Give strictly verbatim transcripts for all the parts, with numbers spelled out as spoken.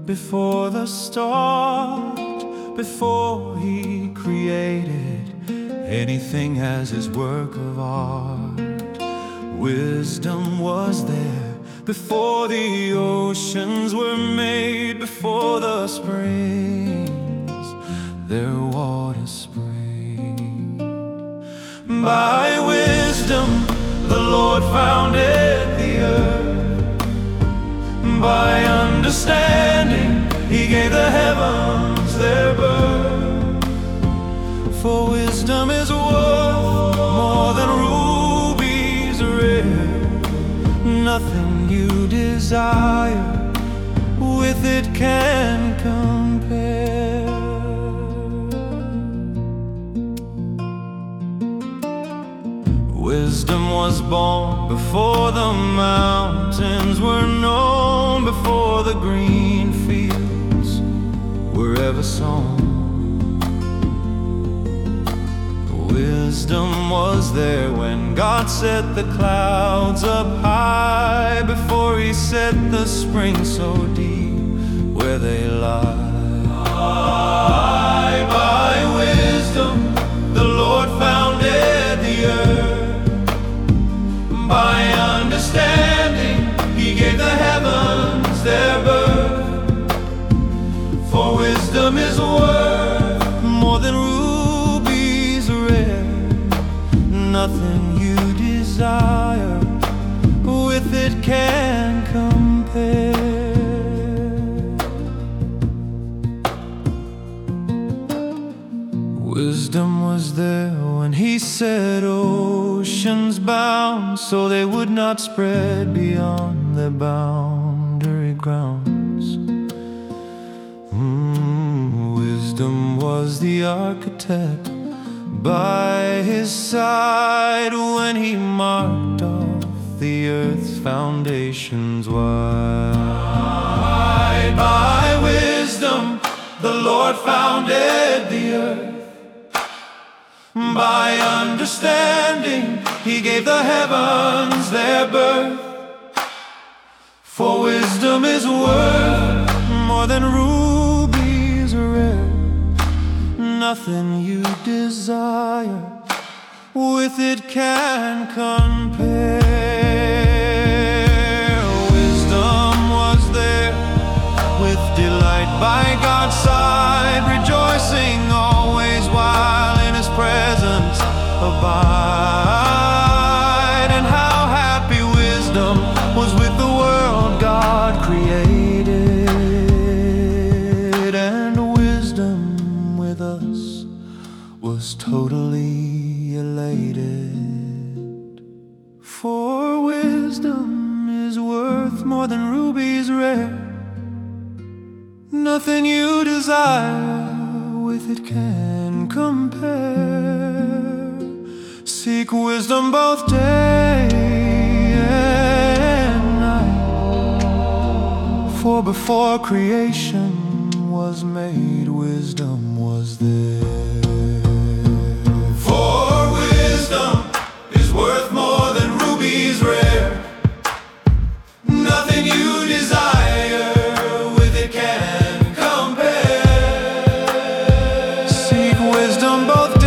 before the start, before He created anything as His work of art. Wisdom was there before the oceans were made, before the springs their waters spring. By wisdom the Lord founded the earth, by understanding He gave the heavens their birth. For wisdom is worth more than rubies rare. Nothing you desire with it can compare. Wisdom was born before the mountains were known, before the green fields were ever sown. Wisdom was there when God set the clouds up high, before He set the springs so deep where they lie. By wisdom the Lord founded the earth, by understanding He gave the heavens their birth. For wisdom is worth more than rubies rare. Nothing you desire with it can compare. Wisdom was there when He set oceans bound, so they would not spread beyond their boundary grounds. Mm, wisdom was the architect by His side when He marked off the earth's foundations wide. By wisdom the Lord founded the earth, by understanding He gave the heavens their birth. For wisdom is worth more than rubies rare. Nothing you desire with it can compare. Wisdom was there with delight by God's side, rejoicing always while in His presence abide. And how happy wisdom was with the world God created, and wisdom with us was totally elated. For wisdom is worth more than rubies rare. Nothing you desire with it can compare. Seek wisdom both day and night, for before creation was made, wisdom was there. For wisdom is worth more than rubies rare. Nothing you desire with it can compare. Seek wisdom both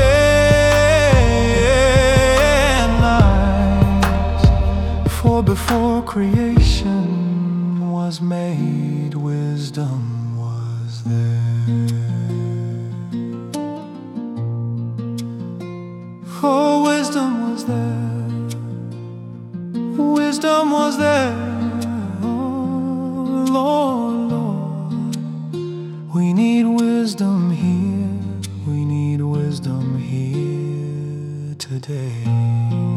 day and night, for before creation was made, wisdom was there. Oh, wisdom was there, wisdom was there. Oh, Lord, Lord, we need wisdom here, we need wisdom here today.